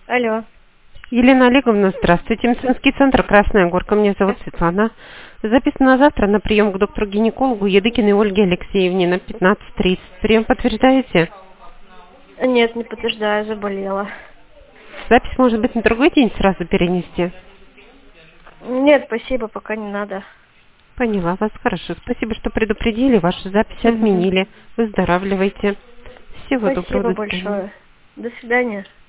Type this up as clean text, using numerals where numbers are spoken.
Алло. Елена Олеговна, здравствуйте. Медицинский центр «Красная Горка». Меня зовут Светлана. Записано на завтра на прием к доктору-гинекологу Едыкиной Ольге Алексеевне на 15:30. Прием подтверждаете? Нет, не подтверждаю, заболела. Запись может быть на другой день сразу перенести? Нет, спасибо, пока не надо. Поняла вас. Хорошо. Спасибо, что предупредили. Вашу запись отменили. Выздоравливайте. Всего доброго. Спасибо До свидания. большое. До свидания.